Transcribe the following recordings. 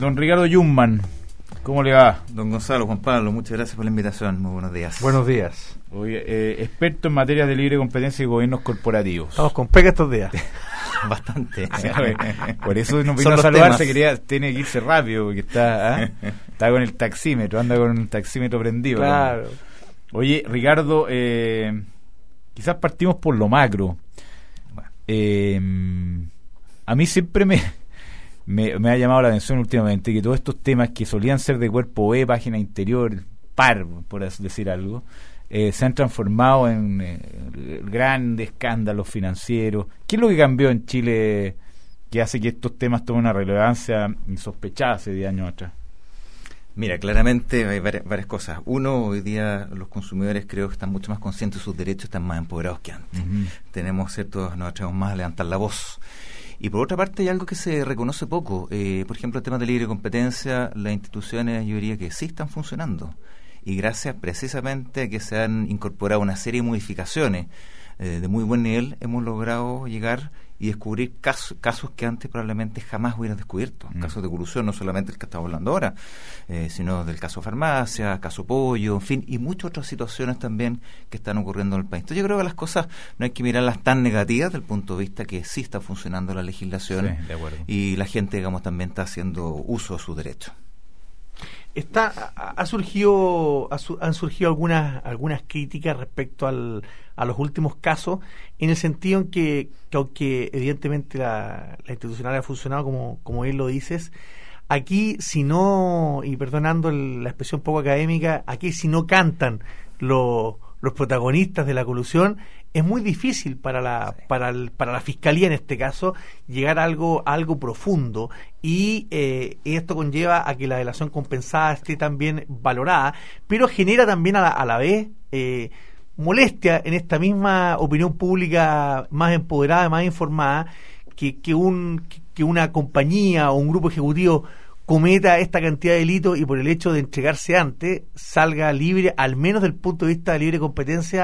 Don Ricardo Jungmann, ¿cómo le va? Don Gonzalo, Juan Pablo, muchas gracias por la invitación. Muy buenos días. Buenos días. Oye, experto en materia de libre competencia y gobiernos corporativos. Estamos con pega estos días. Bastante. Por eso nos vino a saludar, tiene que irse rápido, porque está con el taxímetro, anda con un taxímetro prendido. Claro. ¿No? Oye, Ricardo, quizás partimos por lo macro. A mí siempre me ha llamado la atención últimamente que todos estos temas que solían ser de cuerpo B, página interior, par, por decir algo, se han transformado en grandes escándalos financieros. ¿Qué es lo que cambió en Chile que hace que estos temas tomen una relevancia insospechada hace 10 años atrás? Mira, claramente hay varias cosas. Uno, hoy día los consumidores creo que están mucho más conscientes de sus derechos, están más empoderados que antes. Uh-huh. Nos atrevemos más a levantar la voz. Y por otra parte hay algo que se reconoce poco. Por ejemplo, el tema de libre competencia, las instituciones yo diría que sí están funcionando. Y gracias precisamente a que se han incorporado una serie de modificaciones de muy buen nivel, hemos logrado llegar y descubrir casos que antes probablemente jamás hubieran descubierto. Casos de corrupción, no solamente el que estamos hablando ahora, sino del caso farmacia, caso pollo, en fin, y muchas otras situaciones también que están ocurriendo en el país. Entonces yo creo que las cosas no hay que mirarlas tan negativas desde el punto de vista que sí está funcionando la legislación, sí, de acuerdo, y la gente, digamos, también está haciendo uso de sus derechos. Han surgido algunas críticas respecto a los últimos casos, en el sentido en que aunque evidentemente la institucional ha funcionado como él lo dices, aquí si no, y perdonando la expresión poco académica, aquí si no cantan los protagonistas de la colusión, es muy difícil para la fiscalía en este caso llegar a algo profundo, y esto conlleva a que la delación compensada esté también valorada, pero genera también a la vez molestia en esta misma opinión pública más empoderada, más informada, que una compañía o un grupo ejecutivo cometa esta cantidad de delitos y por el hecho de entregarse antes salga libre, al menos del punto de vista de libre competencia,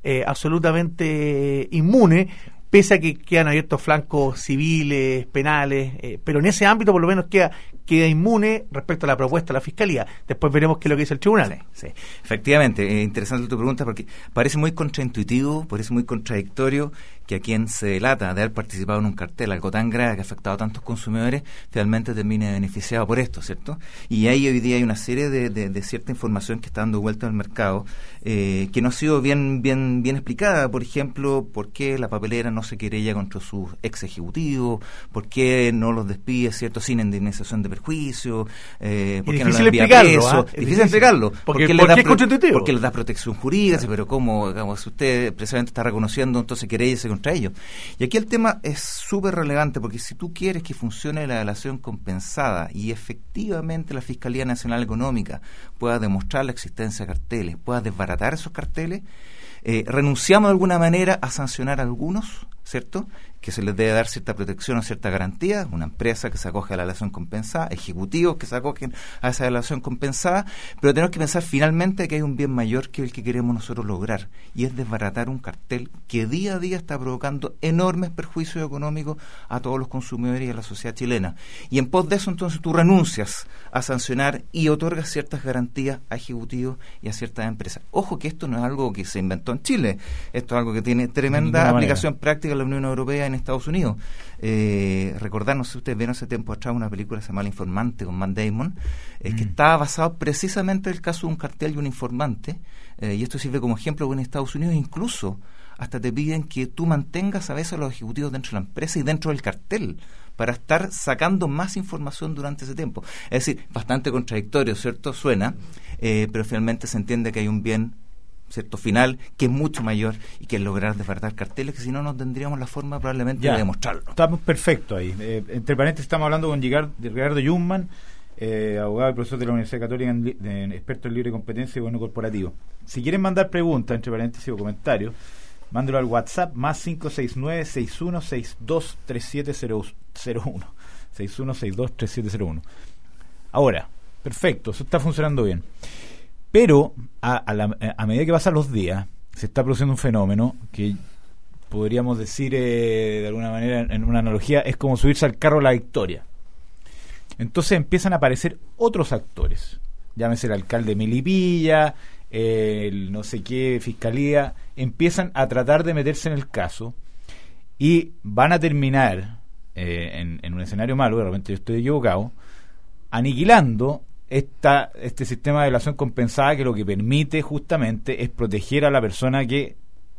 absolutamente inmune, pese a que quedan abiertos flancos civiles, penales, pero en ese ámbito por lo menos queda inmune respecto a la propuesta de la Fiscalía. Después veremos qué es lo que dice el tribunal. Sí. Efectivamente, interesante tu pregunta, porque parece muy contraintuitivo, parece muy contradictorio que a quien se delata de haber participado en un cartel, algo tan grave que ha afectado a tantos consumidores, finalmente termine beneficiado por esto, ¿cierto? Y ahí hoy día hay una serie de cierta información que está dando vuelta al mercado, que no ha sido bien explicada. Por ejemplo, por qué la papelera no se querella contra sus ex ejecutivos, por qué no los despide, ¿cierto?, sin indemnización de perjuicio, por qué no los envía preso. Difícil explicarlo. Porque es contraintuitivo. Porque les da protección jurídica, claro. Pero ¿cómo? Digamos, si usted precisamente está reconociendo, entonces queréllese contra ellos. Y aquí el tema es súper relevante, porque si tú quieres que funcione la delación compensada y efectivamente la Fiscalía Nacional Económica pueda demostrar la existencia de carteles, pueda desbaratar esos carteles, renunciamos de alguna manera a sancionar a algunos, ¿cierto?, que se les debe dar cierta protección o cierta garantía, una empresa que se acoge a la delación compensada, ejecutivos que se acogen a esa delación compensada, pero tenemos que pensar finalmente que hay un bien mayor que el que queremos nosotros lograr, y es desbaratar un cartel que día a día está provocando enormes perjuicios económicos a todos los consumidores y a la sociedad chilena. Y en pos de eso, entonces, tú renuncias a sancionar y otorgas ciertas garantías a ejecutivos y a ciertas empresas. Ojo que esto no es algo que se inventó en Chile, esto es algo que tiene tremenda aplicación práctica en la Unión Europea, en Estados Unidos. Recordarnos, si ustedes vieron hace tiempo atrás una película que se llama El Informante con Matt Damon, que estaba basado precisamente en el caso de un cartel y un informante, y esto sirve como ejemplo que en Estados Unidos incluso hasta te piden que tú mantengas a veces a los ejecutivos dentro de la empresa y dentro del cartel para estar sacando más información durante ese tiempo. Es decir, bastante contradictorio, ¿cierto? Suena, pero finalmente se entiende que hay un bien, ¿cierto?, final, que es mucho mayor, y que es lograr desbaratar carteles, que si no tendríamos la forma probablemente de demostrarlo. Estamos perfectos ahí. Entre paréntesis, estamos hablando con Ricardo Jungmann, abogado y profesor de la Universidad Católica, experto en libre competencia y gobierno corporativo. Si quieren mandar preguntas, entre paréntesis, o comentarios, mándelo al WhatsApp más 569-6162-3701. 6162-3701. Ahora, perfecto, eso está funcionando bien. Pero a medida que pasan los días, se está produciendo un fenómeno que podríamos decir de alguna manera, en una analogía, es como subirse al carro de la victoria. Entonces empiezan a aparecer otros actores, llámese el alcalde Melipilla, el no sé qué, fiscalía, empiezan a tratar de meterse en el caso y van a terminar en un escenario malo, de repente yo estoy equivocado, aniquilando este sistema de delación compensada, que lo que permite justamente es proteger a la persona que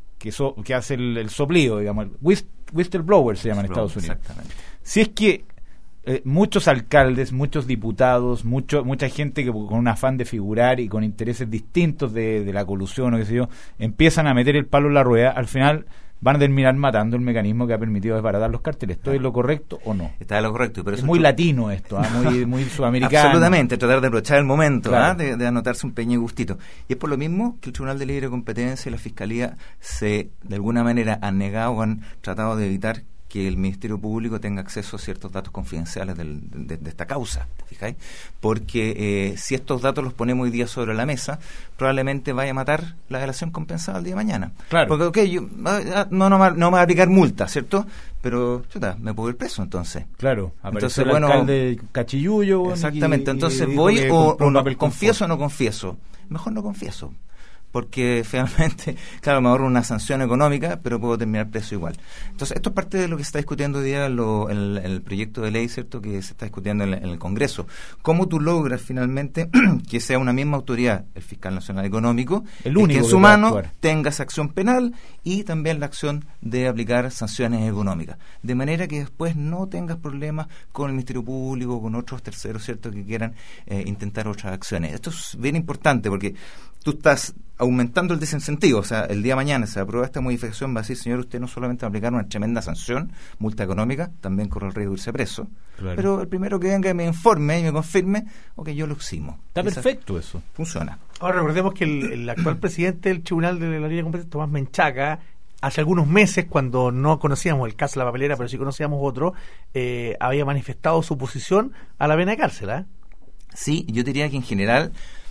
hace el soplido, digamos, el whistleblower se llama en Estados Unidos. Exactamente. Si es que muchos alcaldes, muchos diputados, mucha gente que con un afán de figurar y con intereses distintos de la colusión o qué sé yo, empiezan a meter el palo en la rueda, al final van a terminar matando el mecanismo que ha permitido desbaratar los cárteles. ¿Esto es lo correcto o no? Está de lo correcto. Pero es muy latino esto, muy sudamericano. Absolutamente, tratar de aprovechar el momento, claro, de anotarse un pequeño gustito. Y es por lo mismo que el Tribunal de Libre Competencia y la Fiscalía de alguna manera han negado o han tratado de evitar que el Ministerio Público tenga acceso a ciertos datos confidenciales de esta causa, ¿te fijáis? Porque si estos datos los ponemos hoy día sobre la mesa, probablemente vaya a matar la delación compensada el día de mañana. Claro. Porque, yo no me va a aplicar multa, ¿cierto? Pero, chuta, me puedo ir preso entonces. Claro, aparece entonces, el alcalde Cachiyuyo. Exactamente, entonces voy o no confieso o no confieso. Mejor no confieso, porque finalmente, claro, me ahorro una sanción económica, pero puedo terminar preso igual. Entonces, esto es parte de lo que se está discutiendo hoy día en el proyecto de ley, ¿cierto?, que se está discutiendo en el Congreso. ¿Cómo tú logras finalmente que sea una misma autoridad, el Fiscal Nacional Económico, el único que en su mano tenga esa acción penal y también la acción de aplicar sanciones económicas? De manera que después no tengas problemas con el Ministerio Público, con otros terceros, ¿cierto?, que quieran intentar otras acciones. Esto es bien importante porque tú estás aumentando el desincentivo. O sea, el día de mañana se aprueba esta modificación, va a decir, señor, usted no solamente va a aplicar una tremenda sanción, multa económica, también corre el riesgo de irse preso. Claro. Pero el primero que venga y me informe y me confirme, ok, yo lo eximo. Está perfecto eso. Funciona. Ahora recordemos que el actual presidente del Tribunal de la Libre Competencia, Tomás Menchaca, hace algunos meses, cuando no conocíamos el caso de la papelera, pero sí conocíamos otro, había manifestado su oposición a la pena de cárcel, ¿eh? Sí, yo diría que en general,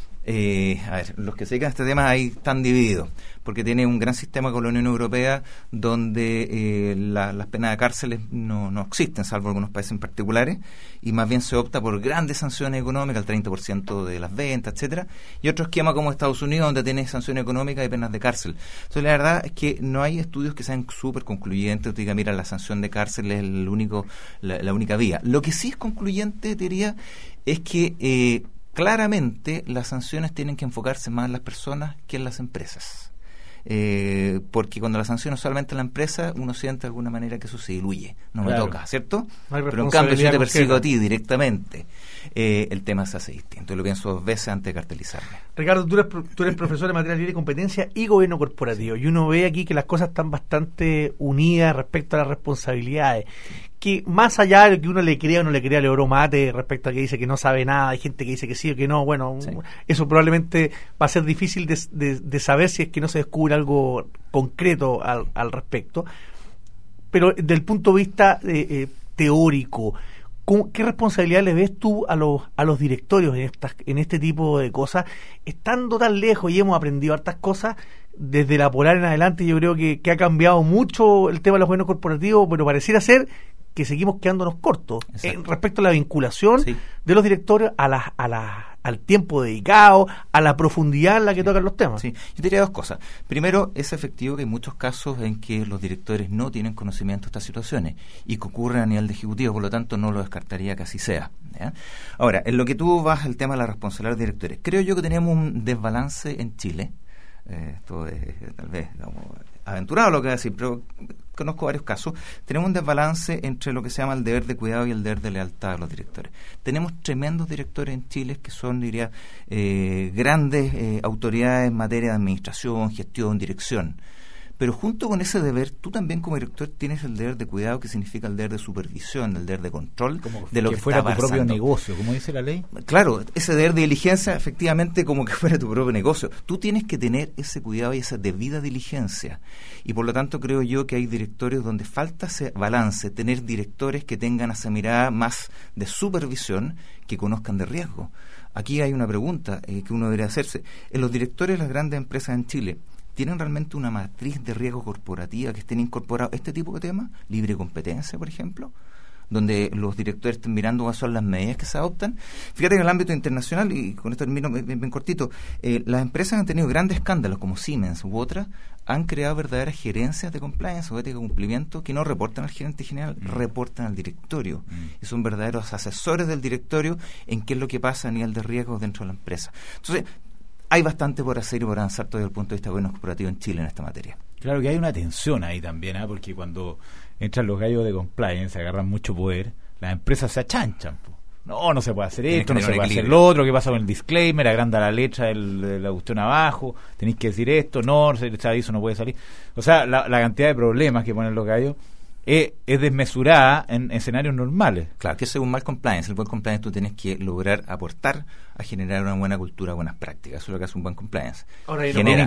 a ver, los que se dedican a este tema ahí están divididos, porque tiene un gran sistema con la Unión Europea donde las penas de cárceles no existen, salvo algunos países en particulares, y más bien se opta por grandes sanciones económicas, el 30% de las ventas, etcétera, y otro esquema como Estados Unidos, donde tiene sanciones económicas y penas de cárcel. Entonces, la verdad es que no hay estudios que sean súper concluyentes, te diga, mira, la sanción de cárcel es la única vía. Lo que sí es concluyente, diría, es que claramente las sanciones tienen que enfocarse más en las personas que en las empresas. Porque cuando la sanción es solamente en la empresa, uno siente de alguna manera que eso se diluye, no me toca, ¿cierto? Pero en cambio, si yo te persigo a ti directamente, el tema se hace distinto. Yo lo pienso 2 veces antes de cartelizarme. Ricardo, tú eres profesor de materia libre y competencia y gobierno corporativo, y uno ve aquí que las cosas están bastante unidas respecto a las responsabilidades, que más allá de que uno le crea o no le crea, le oro mate respecto a que dice que no sabe nada, hay gente que dice que sí o que no, bueno, sí, eso probablemente va a ser difícil de saber si es que no se descubre algo concreto al respecto, pero desde el punto de vista teórico, ¿qué responsabilidad le ves tú a los directorios en este tipo de cosas? Estando tan lejos y hemos aprendido hartas cosas, desde la Polar en adelante yo creo que ha cambiado mucho el tema de los gobiernos corporativos, pero pareciera ser que seguimos quedándonos cortos respecto a la vinculación de los directorios al tiempo dedicado, a la profundidad en la que tocan los temas. Sí, yo diría 2 cosas. Primero, es efectivo que hay muchos casos en que los directores no tienen conocimiento de estas situaciones y que ocurren a nivel de ejecutivo, por lo tanto no lo descartaría que así sea, ¿ya? Ahora, en lo que tú vas al tema de la responsabilidad de los directores, creo yo que tenemos un desbalance en Chile. Esto es tal vez aventurado lo que voy a decir, pero conozco varios casos. Tenemos un desbalance entre lo que se llama el deber de cuidado y el deber de lealtad de los directores. Tenemos tremendos directores en Chile que son, diría, grandes autoridades en materia de administración, gestión, dirección. Pero junto con ese deber, tú también como director tienes el deber de cuidado, que significa el deber de supervisión, el deber de control de lo que fuera está tu propio negocio, como dice la ley. Claro, ese deber de diligencia, efectivamente, como que fuera tu propio negocio. Tú tienes que tener ese cuidado y esa debida diligencia. Y por lo tanto creo yo que hay directorios donde falta ese balance, tener directores que tengan esa mirada más de supervisión, que conozcan de riesgo. Aquí hay una pregunta que uno debería hacerse. En los directores de las grandes empresas en Chile, ¿tienen realmente una matriz de riesgo corporativa que estén incorporados este tipo de temas? ¿Libre competencia, por ejemplo? donde los directores estén mirando cuáles son las medidas que se adoptan. Fíjate que en el ámbito internacional, y con esto termino bien cortito, las empresas han tenido grandes escándalos como Siemens u otras, han creado verdaderas gerencias de compliance o ética de cumplimiento que no reportan al gerente general, reportan al directorio. Y son verdaderos asesores del directorio en qué es lo que pasa a nivel de riesgo dentro de la empresa. Entonces, hay bastante por hacer y por avanzar todo desde el punto de vista de gobierno corporativo en Chile en esta materia. Claro que hay una tensión ahí también, porque cuando entran los gallos de compliance, agarran mucho poder, las empresas se achanchan. No se puede hacer esto, no se puede hacer lo otro, ¿qué pasa con el disclaimer? Agranda la letra de la cuestión abajo, tenéis que decir esto, no, ese aviso no puede salir. O sea, la cantidad de problemas que ponen los gallos es desmesurada en escenarios normales. Claro, que eso es un mal compliance. El buen compliance tú tienes que lograr aportar a generar una buena cultura, buenas prácticas. Eso es lo que hace un buen compliance. Ahora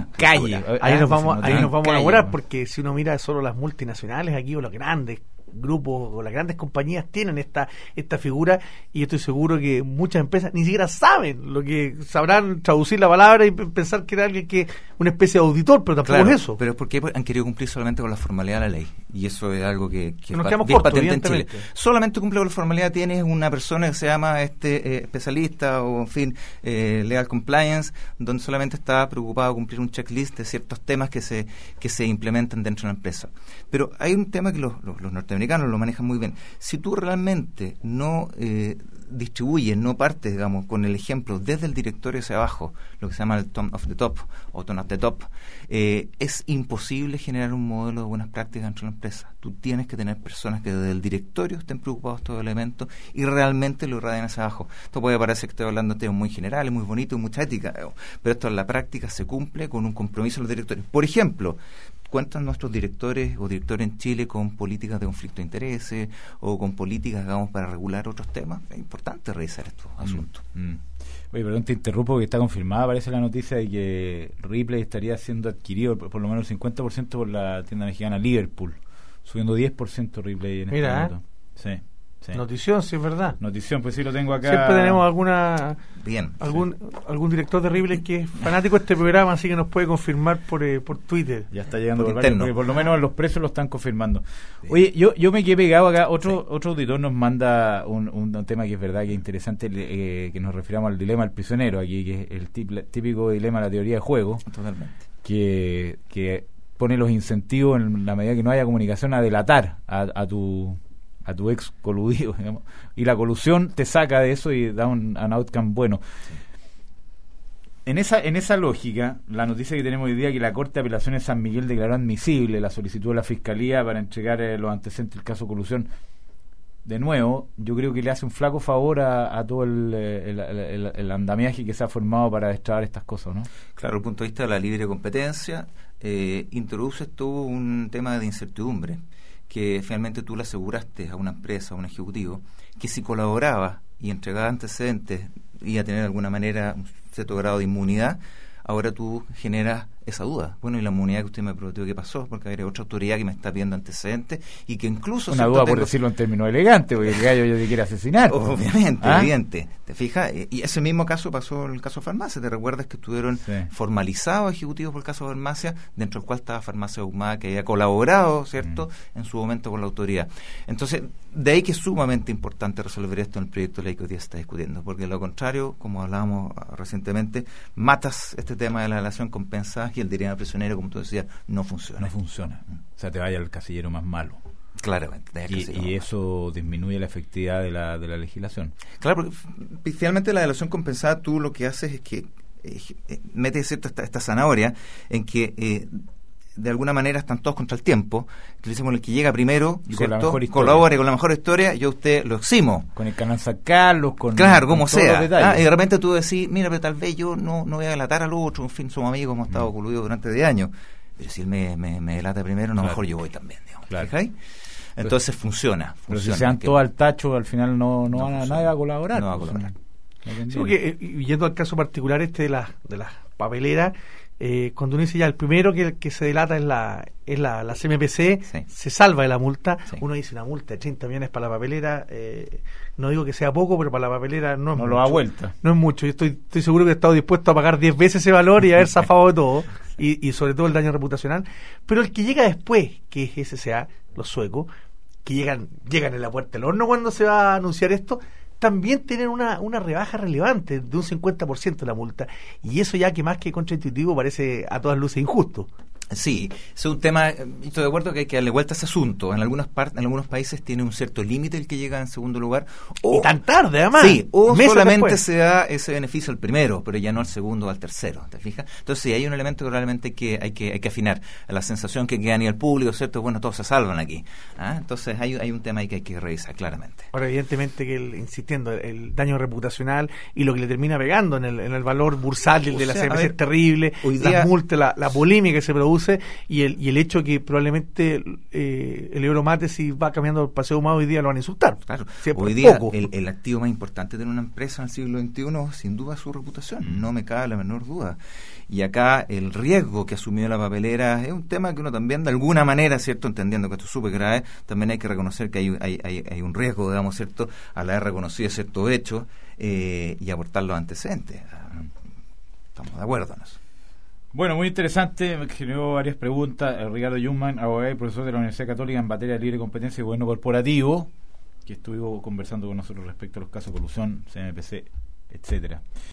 ahí nos vamos a enamorar, porque si uno mira solo las multinacionales aquí o los grandes grupos o las grandes compañías tienen esta figura, y yo estoy seguro que muchas empresas ni siquiera saben lo que sabrán traducir la palabra y pensar que era alguien que una especie de auditor, pero tampoco es eso. Pero es porque han querido cumplir solamente con la formalidad de la ley, y eso es algo que nos quedamos bien cortos, patente en Chile. Solamente cumple con la formalidad, tienes una persona que se llama especialista o en fin, legal compliance, donde solamente está preocupado de cumplir un checklist de ciertos temas que se implementan dentro de la empresa. Pero hay un tema que los norteamericanos lo manejan muy bien. Si tú realmente no distribuyes, no partes, digamos, con el ejemplo desde el directorio hacia abajo, lo que se llama el tone of the top o tone of the top, es imposible generar un modelo de buenas prácticas dentro de la empresa. Tú tienes que tener personas que desde el directorio estén preocupados de estos elementos y realmente lo irradian hacia abajo. Esto puede parecer que estoy hablando de temas muy generales, muy bonitos, mucha ética, pero esto en la práctica se cumple con un compromiso de los directorios. Por ejemplo, ¿cuentan nuestros directores o directores en Chile con políticas de conflicto de intereses o con políticas, digamos, para regular otros temas? Es importante revisar estos asuntos. Oye, perdón, te interrumpo, que está confirmada, parece la noticia de que Ripley estaría siendo adquirido por lo menos el 50% por la tienda mexicana Liverpool, subiendo 10% Ripley en este momento. Sí. Notición, sí, es verdad. Notición, pues sí lo tengo acá. Siempre tenemos algún director de Ripley que es fanático de este programa, así que nos puede confirmar por Twitter. Ya está llegando por varios, porque por lo menos los precios lo están confirmando. Sí. Oye, yo me quedé pegado acá. Otro auditor nos manda un tema que es verdad, que es interesante, que nos refiramos al dilema del prisionero aquí, que es el típico dilema de la teoría de juego. Totalmente. Que pone los incentivos, en la medida que no haya comunicación, a delatar a tu ex coludido, digamos, y la colusión te saca de eso y da un outcome bueno. Sí. En esa lógica, la noticia que tenemos hoy día, que la Corte de Apelaciones de San Miguel declaró admisible la solicitud de la Fiscalía para entregar los antecedentes del caso colusión, de nuevo, yo creo que le hace un flaco favor a todo el andamiaje que se ha formado para destrabar estas cosas, ¿no? Claro, desde el punto de vista de la libre competencia, introduces todo un tema de incertidumbre, que finalmente tú le aseguraste a una empresa, a un ejecutivo, que si colaboraba y entregaba antecedentes iba a tener de alguna manera un cierto grado de inmunidad. Ahora tú generas esa duda. Bueno, y la inmunidad que usted me prometió, ¿qué pasó? Porque hay otra autoridad que me está pidiendo antecedentes y que incluso... Una duda, por decirlo en términos elegantes, porque el gallo yo te quiere asesinar. Obviamente, evidente. ¿Te fijas? Y ese mismo caso pasó en el caso de Farmacia. ¿Te recuerdas que estuvieron formalizados ejecutivos por el caso de Farmacia, dentro del cual estaba Farmacia Ahumada, que había colaborado, ¿cierto?, en su momento con la autoridad. Entonces, de ahí que es sumamente importante resolver esto en el proyecto de ley que hoy día se está discutiendo, porque de lo contrario, como hablábamos recientemente, matas este tema de la relación compensada y el dilema prisionero, como tú decías, no funciona. No funciona. O sea, te vaya al casillero más malo. Claramente. Y eso disminuye la efectividad de la legislación. Claro, porque finalmente la relación compensada, tú lo que haces es que metes esta zanahoria en que... de alguna manera están todos contra el tiempo, que le decimos el que llega primero, ¿cierto?, colabore con la mejor historia, yo a usted lo eximo. Con el canal San Carlos, claro, como sea. Y de repente tú decís, mira, pero tal vez yo no voy a delatar al otro, en fin, somos amigos, hemos estado coludidos durante 10 años, pero si él me delata primero, no, mejor yo voy también, digamos. Claro. Entonces funciona. Pero si se dan todos al tacho, al final nadie va a colaborar. No va a colaborar. Sí, porque, yendo al caso particular de las papeleras, cuando uno dice ya el primero que se delata es la CMPC, se salva de la multa. Uno dice una multa de 30 millones para la papelera, no digo que sea poco, pero para la papelera no es mucho. No lo da vuelta. No es mucho. Yo estoy seguro que he estado dispuesto a pagar 10 veces ese valor y haber zafado de todo, y sobre todo el daño reputacional. Pero el que llega después, que es SSA, los suecos, que llegan en la puerta del horno cuando se va a anunciar esto, también tienen una rebaja relevante de un 50% la multa, y eso ya que más que contraintuitivo parece a todas luces injusto. Sí, es un tema, estoy de acuerdo que hay que darle vuelta a ese asunto. En algunos países tiene un cierto límite el que llega en segundo lugar. Y tan tarde, además. Sí, o solamente después se da ese beneficio al primero, pero ya no al segundo o al tercero, ¿te fijas? Entonces sí, hay un elemento que realmente hay que afinar. La sensación que queda a nivel público, ¿cierto? Bueno, todos se salvan aquí. Entonces hay un tema ahí que hay que revisar claramente. Ahora, evidentemente que insistiendo, el daño reputacional y lo que le termina pegando en el valor bursátil de la CMC es terrible, las multas, la polémica que se produce, y el hecho que probablemente el Euromate, si va caminando el Paseo Humado hoy día, lo van a insultar. Claro. Hoy día el activo más importante de una empresa en el siglo XXI sin duda es su reputación, no me cabe la menor duda. Y acá el riesgo que asumió la papelera es un tema que uno también de alguna manera, ¿cierto?, entendiendo que esto es súper grave, también hay que reconocer que hay un riesgo, digamos, ¿cierto?, al haber reconocido ciertos hechos y aportar los antecedentes. Estamos de acuerdo en eso. Bueno, muy interesante, me generó varias preguntas. Ricardo Jungmann, abogado y profesor de la Universidad Católica en materia de libre competencia y gobierno corporativo, que estuvo conversando con nosotros respecto a los casos de colusión, CMPC, etcétera.